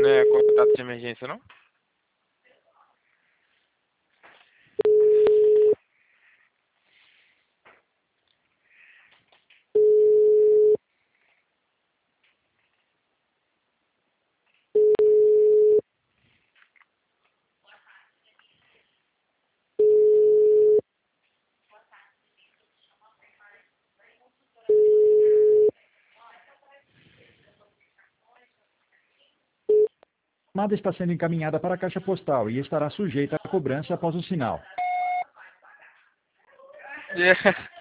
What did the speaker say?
não é contato de emergência, não? A chamada está sendo encaminhada para a caixa postal e estará sujeita à cobrança após o sinal. Yeah.